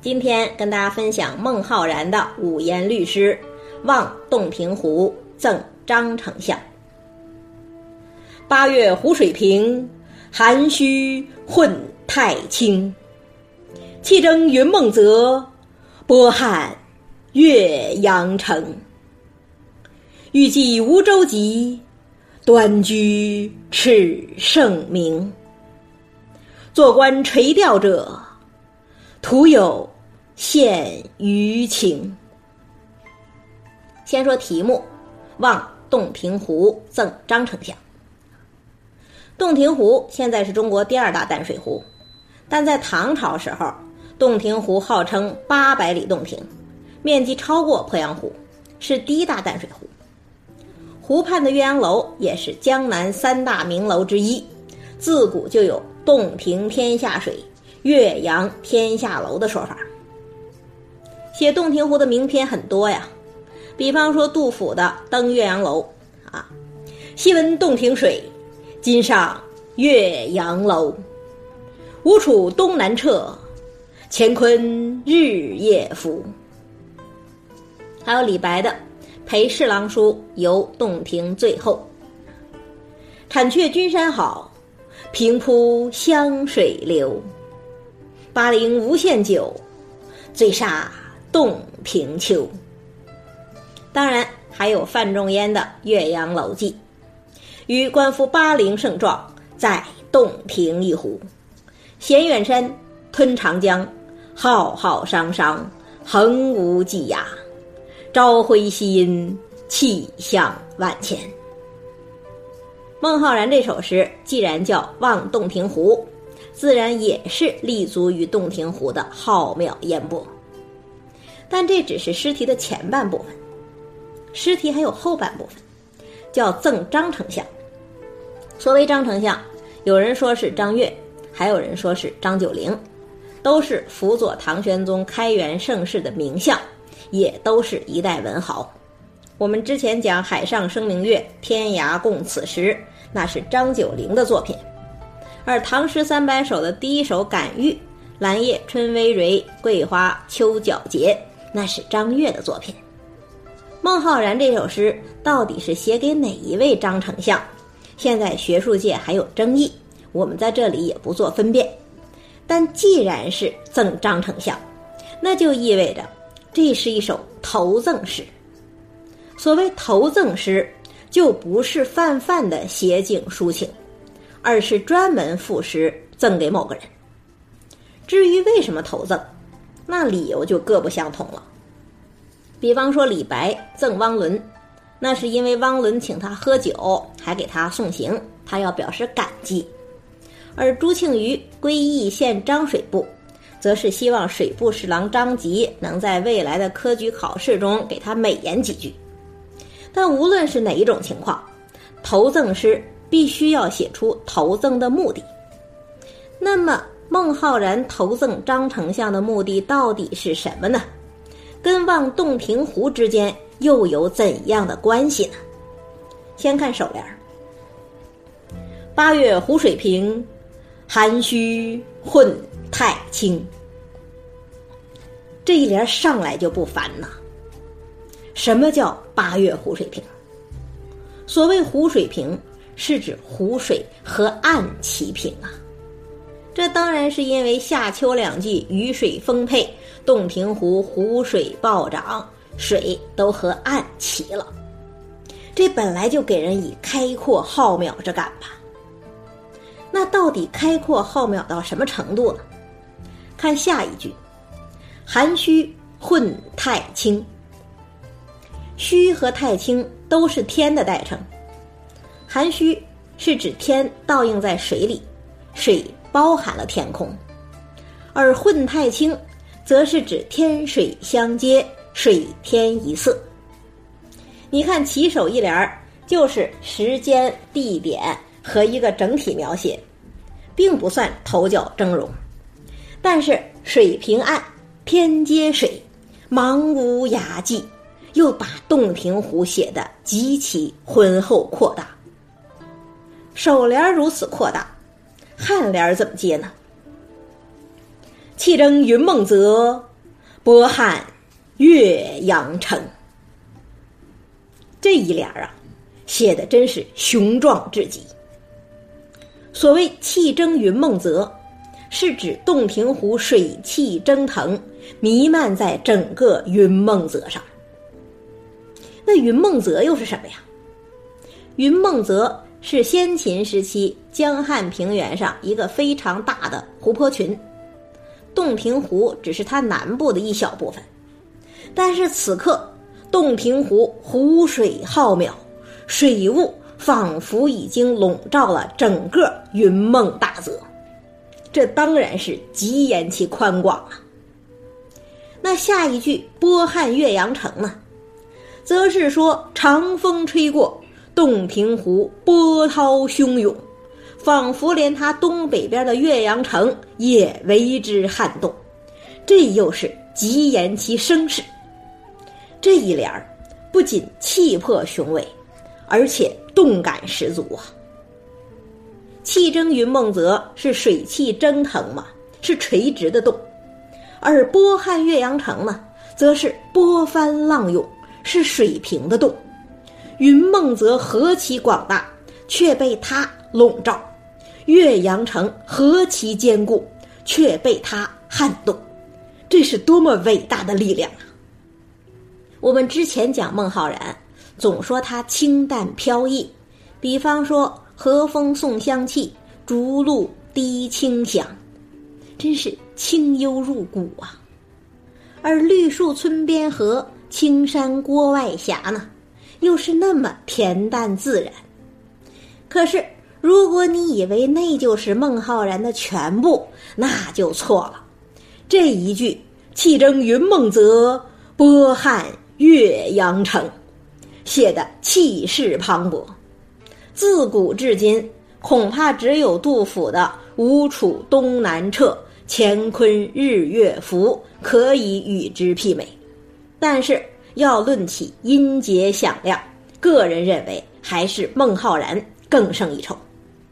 今天跟大家分享孟浩然的五言律诗《望洞庭湖赠张丞相》。八月湖水平，涵虚混太清。气蒸云梦泽，波撼岳阳城。欲济无舟楫，端居耻圣明。坐观垂钓者，徒有羡鱼情。先说题目，望洞庭湖赠张丞相。洞庭湖现在是中国第二大淡水湖，但在唐朝时候，洞庭湖号称800里洞庭，面积超过鄱阳湖，是第一大淡水湖。湖畔的岳阳楼也是江南3大名楼之一，自古就有洞庭天下水，岳阳天下楼的说法。写洞庭湖的名篇很多呀，比方说杜甫的《登岳阳楼》啊，昔闻洞庭水，今上岳阳楼。吴楚东南坼，乾坤日夜浮。还有李白的《陪侍郎书游洞庭最后》，产却君山好，平铺湘水流。巴陵无限酒，醉煞洞庭秋。当然还有范仲淹的《岳阳楼记》，与观夫巴陵胜状，在洞庭一湖。衔远山，吞长江，浩浩汤汤，横无际涯。朝晖夕阴，气象万千。孟浩然这首诗既然叫望洞庭湖，自然也是立足于洞庭湖的浩渺烟波。但这只是诗题的前半部分，诗题还有后半部分，叫赠张丞相。所谓张丞相，有人说是张悦，还有人说是张九龄，都是辅佐唐玄宗开元盛世的名相，也都是一代文豪。我们之前讲海上生明月，天涯共此时，那是张九龄的作品。而唐诗300首的第一首《感遇》，兰叶春葳蕤，桂花秋皎洁，那是张悦的作品。孟浩然这首诗到底是写给哪一位张丞相？现在学术界还有争议，我们在这里也不做分辨。但既然是赠张丞相，那就意味着这是一首投赠诗。所谓投赠诗，就不是泛泛的写景抒情，而是专门赋诗赠给某个人。至于为什么投赠，那理由就各不相同了。比方说李白赠汪伦，那是因为汪伦请他喝酒，还给他送行，他要表示感激。而朱庆余归义县张水部，则是希望水部侍郎张籍能在未来的科举考试中给他美言几句。但无论是哪一种情况，投赠诗必须要写出投赠的目的。那么孟浩然投赠张丞相的目的到底是什么呢？跟望洞庭湖之间又有怎样的关系呢？先看首联，八月湖水平，涵虚混太清。这一联上来就不烦呐。什么叫八月湖水平？所谓湖水平，是指湖水和岸齐平啊。这当然是因为夏秋两季雨水丰沛，洞庭湖湖水暴涨，水都和岸齐了。这本来就给人以开阔浩渺之感吧。那到底开阔浩渺到什么程度呢？看下一句，涵虚混太清。虚和太清都是天的代称，涵虚是指天倒映在水里，水包含了天空，而混太清则是指天水相接，水天一色。你看起手一联就是时间、地点和一个整体描写，并不算头角峥嵘。但是水平岸，天接水，茫无涯际，又把洞庭湖写得极其浑厚扩大。首联如此扩大，颔联怎么接呢？气蒸云梦泽， 波撼岳阳城。这一联啊，写的真是雄壮至极。所谓气蒸云梦泽，是指洞庭湖水汽蒸腾，弥漫在整个云梦泽上。那云梦泽又是什么呀？云梦泽是先秦时期江汉平原上一个非常大的湖泊群，洞庭湖只是它南部的一小部分。但是此刻洞庭湖湖水浩渺，水雾仿佛已经笼罩了整个云梦大泽，这当然是极言其宽广啊。那下一句波撼岳阳城呢，则是说长风吹过，洞庭湖波涛汹涌，仿佛连它东北边的岳阳城也为之撼动，这又是极言其声势。这一联不仅气魄雄伟，而且动感十足啊！气蒸云梦泽是水汽蒸腾嘛，是垂直的动；而波撼岳阳城呢，则是波翻浪涌，是水平的动。云梦泽何其广大，却被它笼罩；岳阳城何其坚固，却被它撼动。这是多么伟大的力量啊！我们之前讲孟浩然，总说他清淡飘逸，比方说和风送香气，竹露滴清香，真是清幽入骨啊。而绿树村边合，青山郭外霞呢，又是那么恬淡自然。可是如果你以为那就是孟浩然的全部，那就错了。这一句气蒸云梦泽，波撼岳阳城，写的气势磅礴，自古至今恐怕只有杜甫的吴楚东南坼，乾坤日月浮可以与之媲美。但是要论起音节响亮，个人认为还是孟浩然更胜一筹。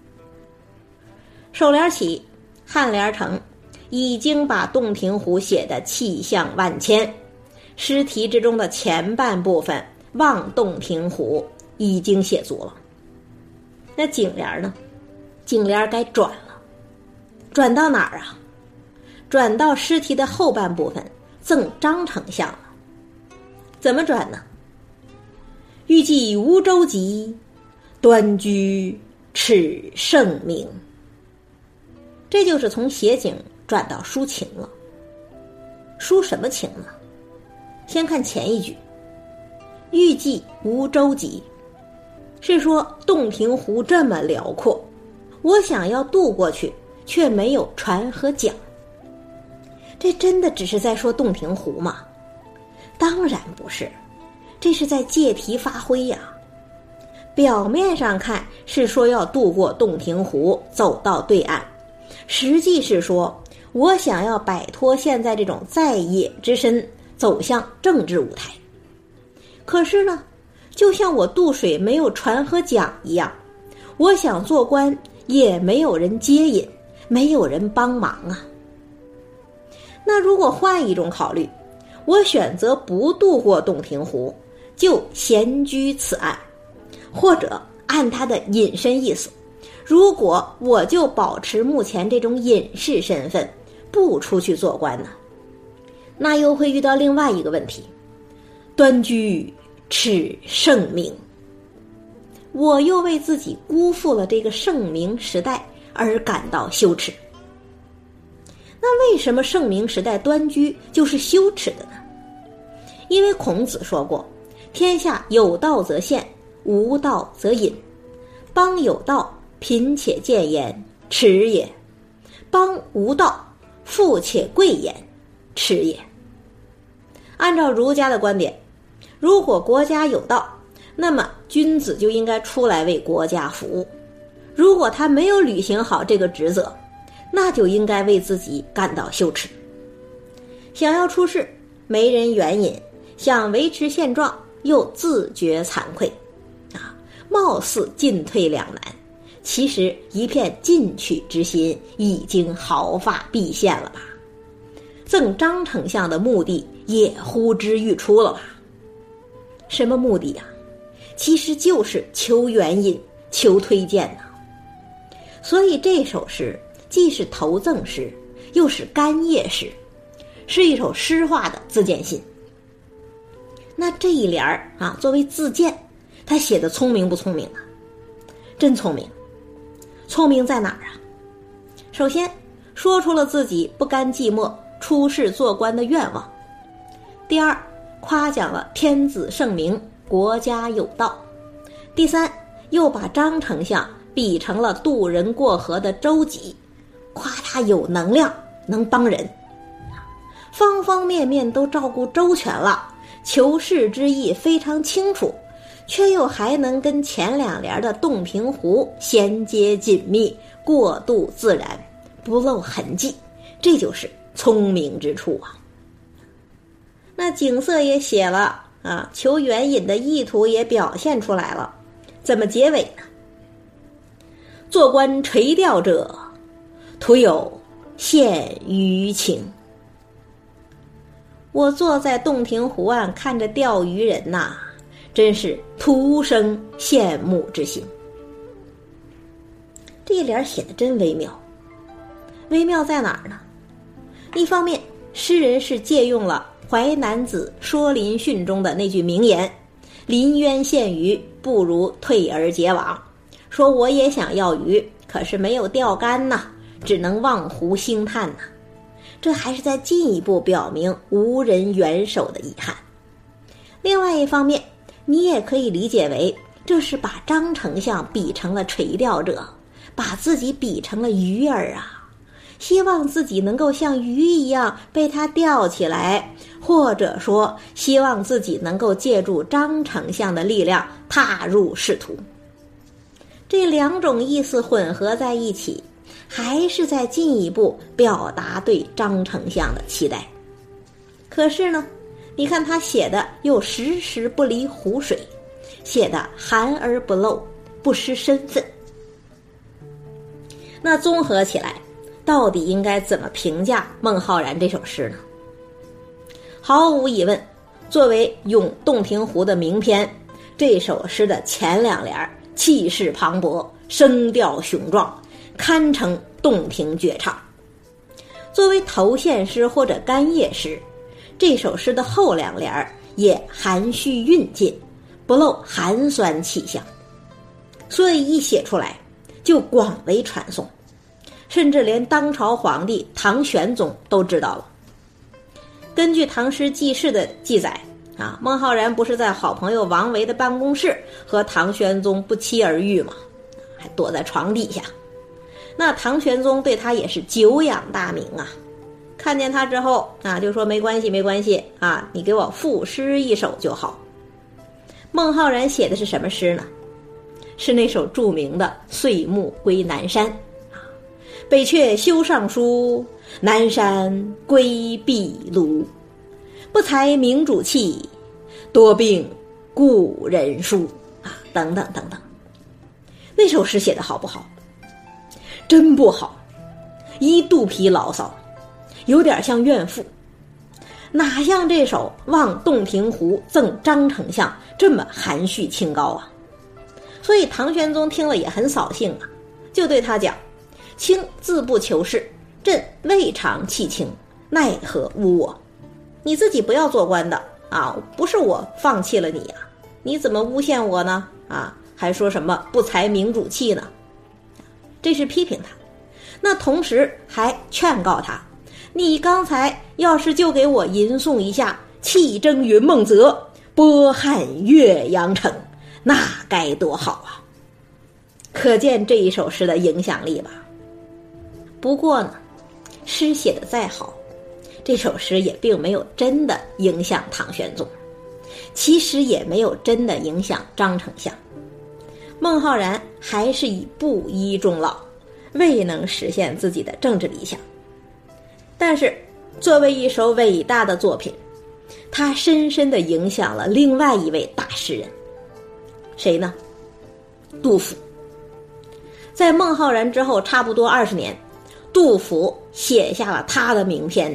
首联起，颔联成，已经把洞庭湖写得气象万千。诗题之中的前半部分望洞庭湖已经写足了。那颈联呢？颈联该转了，转到哪儿啊？转到诗题的后半部分赠张丞相了。怎么转呢？欲济无舟楫，端居耻圣明。这就是从写景转到抒情了。抒什么情呢？先看前一句，欲济无舟楫，是说洞庭湖这么辽阔，我想要渡过去，却没有船和桨。这真的只是在说洞庭湖吗？当然不是，这是在借题发挥呀。表面上看是说要渡过洞庭湖，走到对岸，实际是说我想要摆脱现在这种在野之身，走向政治舞台。可是呢，就像我渡水没有船和桨一样，我想做官也没有人接引，没有人帮忙啊。那如果换一种考虑，我选择不渡过洞庭湖，就闲居此岸，或者按他的隐身意思，如果我就保持目前这种隐士身份，不出去做官呢，那又会遇到另外一个问题，端居耻圣明。我又为自己辜负了这个圣明时代而感到羞耻。那为什么圣明时代端居就是羞耻的呢？因为孔子说过，天下有道则现，无道则隐。邦有道，贫且贱言，耻也；邦无道，富且贵言，耻也。按照儒家的观点，如果国家有道，那么君子就应该出来为国家服务。如果他没有履行好这个职责，那就应该为自己感到羞耻。想要出世，没人援引；想维持现状，又自觉惭愧。貌似进退两难，其实一片进取之心已经毫发毕现了吧。 赠张丞相的目的也呼之欲出了吧？什么目的呀？其实就是求援引、求推荐呐。所以这首诗既是投赠诗，又是干谒诗，是一首诗化的自荐信。那这一联啊，作为自荐，他写的聪明不聪明啊？真聪明。聪明在哪儿啊？首先说出了自己不甘寂寞出仕做官的愿望。第二，夸奖了天子圣明，国家有道。第三，又把张丞相比成了渡人过河的舟楫，夸他有能量，能帮人，方方面面都照顾周全了，求是之意非常清楚，却又还能跟前两联的洞庭湖衔接紧密，过渡自然，不露痕迹，这就是聪明之处啊。那景色也写了啊，求援引的意图也表现出来了，怎么结尾呢？做官垂钓者，徒有羡鱼情。我坐在洞庭湖岸看着钓鱼人呐，真是徒生羡慕之心。这一联写得真微妙，微妙在哪儿呢？一方面，诗人是借用了《淮南子·说林训》中的那句名言：临渊羡鱼，不如退而结网。说我也想要鱼，可是没有钓竿呐，只能望湖兴叹呐。这还是在进一步表明无人援手的遗憾。另外一方面，你也可以理解为这是把张丞相比成了垂钓者，把自己比成了鱼儿啊，希望自己能够像鱼一样被他钓起来，或者说希望自己能够借助张丞相的力量踏入仕途。这两种意思混合在一起，还是在进一步表达对张丞相的期待。可是呢，你看他写的又时时不离湖水，写的含而不露，不失身份。那综合起来，到底应该怎么评价孟浩然这首诗呢？毫无疑问，作为咏洞庭湖的名篇，这首诗的前两联气势磅礴，声调雄壮，堪称洞庭绝唱。作为投献诗或者干谒诗，这首诗的后两联也含蓄蕴藉，不露寒酸气象，所以一写出来就广为传颂，甚至连当朝皇帝唐玄宗都知道了。根据唐诗纪事的记载啊，孟浩然不是在好朋友王维的办公室和唐玄宗不期而遇吗？还躲在床底下。那唐玄宗对他也是久仰大名啊，看见他之后啊，就说没关系没关系啊，你给我赋诗一首就好。孟浩然写的是什么诗呢？是那首著名的《岁暮归南山》啊，北阙修上书，南山归壁庐。不才明主气，多病故人疏啊，等等等等。那首诗写得好不好？真不好，一肚皮牢骚，有点像怨妇，哪像这首望洞庭湖赠张丞相这么含蓄清高啊。所以唐玄宗听了也很扫兴啊，就对他讲：卿自不求是，朕未尝弃卿，奈何污我？你自己不要做官的啊，不是我放弃了你啊，你怎么诬陷我呢？啊，还说什么不才明主气呢？这是批评他。那同时还劝告他，你刚才要是就给我吟诵一下气蒸云梦泽，波撼岳阳城，那该多好啊。可见这一首诗的影响力吧。不过呢，诗写得再好，这首诗也并没有真的影响唐玄宗，其实也没有真的影响张丞相。孟浩然还是以布衣终老，未能实现自己的政治理想。但是作为一首伟大的作品，它深深地影响了另外一位大诗人。谁呢？杜甫。在孟浩然之后差不多20年，杜甫写下了他的名篇《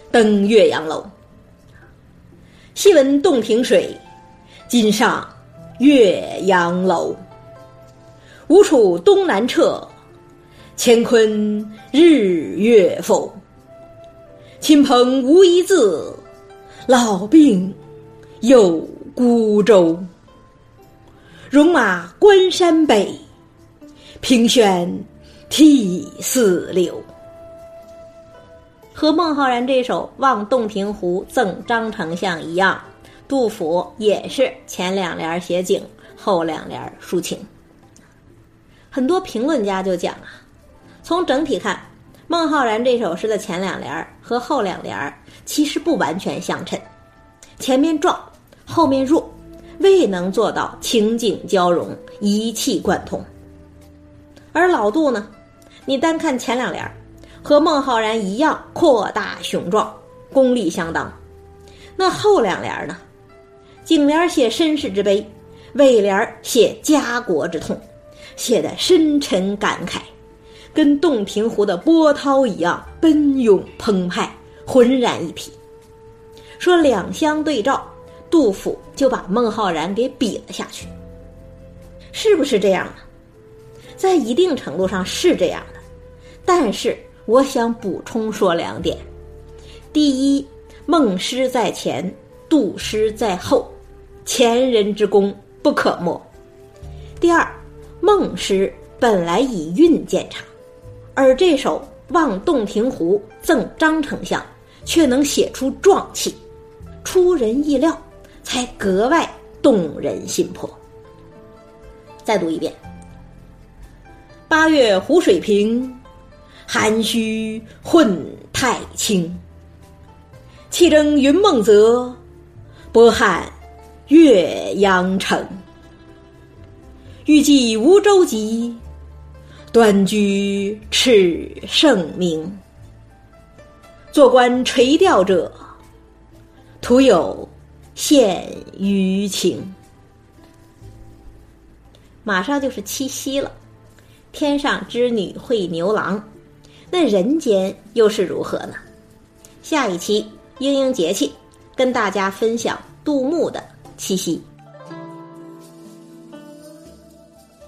登岳阳楼。昔闻洞庭水，今上岳阳楼。吴楚东南坼，乾坤日月浮。亲朋无一字，老病有孤舟。戎马关山北，凭轩涕泗流。和孟浩然这首《望洞庭湖赠张丞相》一样，杜甫也是前两联写景，后两联抒情。很多评论家就讲啊，从整体看，孟浩然这首诗的前两联和后两联其实不完全相称，前面壮，后面弱，未能做到情景交融，一气贯通。而老杜呢，你单看前两联，和孟浩然一样扩大雄壮，功力相当。那后两联呢，颈联写身世之悲，尾联写家国之痛，写得深沉感慨，跟洞庭湖的波涛一样奔涌澎湃，浑然一体。说两相对照，杜甫就把孟浩然给比了下去。是不是这样呢？在一定程度上是这样的，但是我想补充说两点。第一，孟诗在前，杜诗在后，前人之功不可没。第二，孟诗本来以韵见长，而这首《望洞庭湖赠张丞相》却能写出壮气，出人意料，才格外动人心魄。再读一遍。八月湖水平，涵虚混太清。气蒸云梦泽，波撼岳阳城。欲济无舟楫，端居耻圣明。坐观垂钓者，徒有羡鱼情。马上就是七夕了，天上织女会牛郎，那人间又是如何呢？下一期英英节气跟大家分享杜牧的七夕。